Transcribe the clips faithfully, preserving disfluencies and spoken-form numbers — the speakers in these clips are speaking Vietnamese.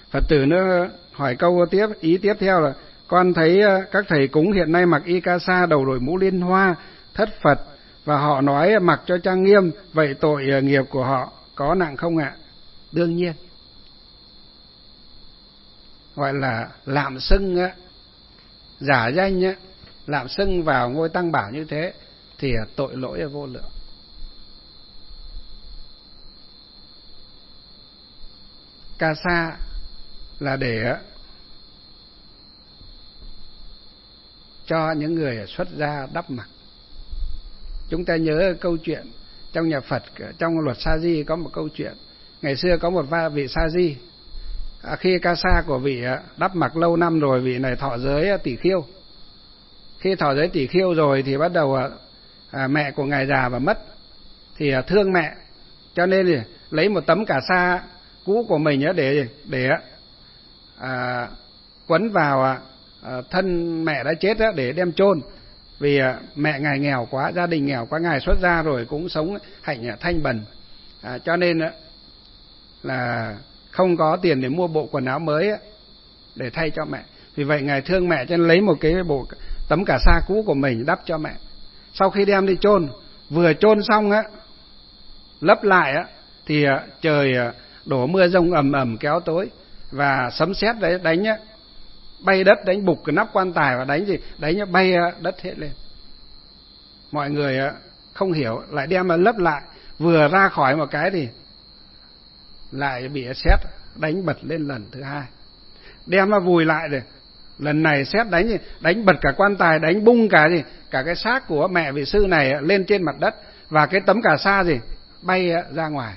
Phật tử nữa hỏi câu tiếp, ý tiếp theo là: con thấy các thầy cúng hiện nay mặc y ca sa, đầu đội mũ liên hoa, thất Phật, và họ nói mặc cho trang nghiêm, vậy tội nghiệp của họ có nặng không ạ? Đương nhiên. Gọi là lạm xưng á, giả danh á, lạm xưng vào ngôi tăng bảo như thế thì tội lỗi vô lượng. Ca sa là để cho những người xuất gia đắp mặc. Chúng ta nhớ câu chuyện trong nhà Phật, trong luật sa di có một câu chuyện. Ngày xưa có một vị sa di, à, khi ca sa của vị đắp mặc lâu năm rồi, vị này thọ giới tỷ khiêu. Khi thọ giới tỷ khiêu rồi thì bắt đầu à, mẹ của ngài già và mất, thì à, thương mẹ, cho nên thì lấy một tấm cà sa cũ của mình để để à, quấn vào à, thân mẹ đã chết để đem chôn. Vì à, mẹ ngài nghèo quá, gia đình nghèo quá, ngài xuất gia rồi cũng sống hạnh thanh bần, à, cho nên là không có tiền để mua bộ quần áo mới để thay cho mẹ. Vì vậy ngài thương mẹ cho nên lấy một cái bộ tấm cà sa cũ của mình đắp cho mẹ. Sau khi đem đi chôn, vừa chôn xong á, lấp lại á, thì trời đổ mưa rông ầm ầm kéo tối, và sấm sét đấy đánh á, bay đất, đánh bục cái nắp quan tài, và đánh gì đánh bay đất hết lên. Mọi người không hiểu, lại đem mà lấp lại, vừa ra khỏi một cái thì lại bị sét đánh bật lên lần thứ hai. Đem mà vùi lại rồi, lần này sét đánh đánh bật cả quan tài, đánh bung cả gì cả cái xác của mẹ vị sư này lên trên mặt đất, và cái tấm cà sa gì bay ra ngoài.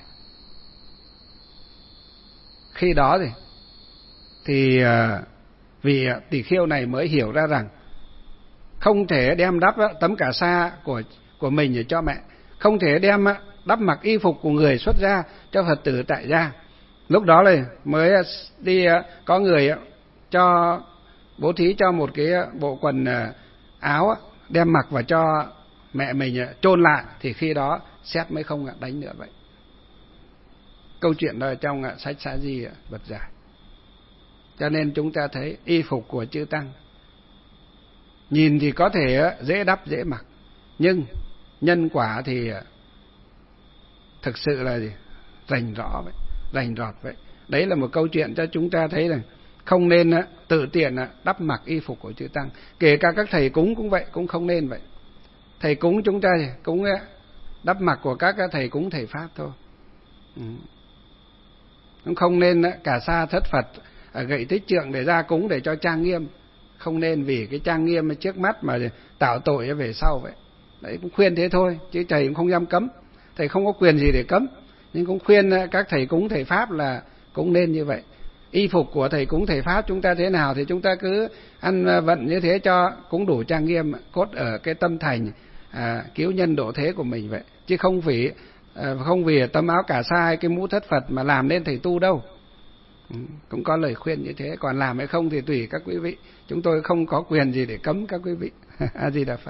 Khi đó thì thì vị tỷ khiêu này mới hiểu ra rằng không thể đem đắp tấm cà sa của của mình để cho mẹ, không thể đem đắp mặc y phục của người xuất gia cho Phật tử tại gia. Lúc đó là mới đi có người cho bố thí cho một cái bộ quần áo đem mặc và cho mẹ mình chôn lại, thì khi đó sét mới không đánh nữa. Vậy câu chuyện đó trong sách Sa Di Vật Giải. Cho nên chúng ta thấy y phục của chư tăng nhìn thì có thể dễ đắp dễ mặc, nhưng nhân quả thì thực sự là gì? Rành rõ vậy, rành rọt vậy. Đấy là một câu chuyện cho chúng ta thấy rằng không nên tự tiện đắp mặc y phục của chư tăng. Kể cả các thầy cúng cũng vậy, cũng không nên vậy. Thầy cúng chúng ta cũng đắp mặc của các thầy cúng thầy Pháp thôi. Ừ. Cũng không nên cả sa thất Phật, gậy tích trượng để ra cúng để cho trang nghiêm. Không nên vì cái trang nghiêm trước mắt mà tạo tội về sau vậy. Đấy, cũng khuyên thế thôi, chứ thầy cũng không dám cấm. Thầy không có quyền gì để cấm, nhưng cũng khuyên các thầy cúng thầy Pháp là cũng nên như vậy. Y phục của thầy cúng thầy Pháp chúng ta thế nào thì chúng ta cứ ăn vận như thế cho cũng đủ trang nghiêm, cốt ở cái tâm thành à, cứu nhân độ thế của mình vậy. Chứ không vì à, không vì tấm áo cà sa hay cái mũ thất Phật mà làm nên thầy tu đâu. Ừ, cũng có lời khuyên như thế, còn làm hay không thì tùy các quý vị. Chúng tôi không có quyền gì để cấm các quý vị. A Di Đà Phật.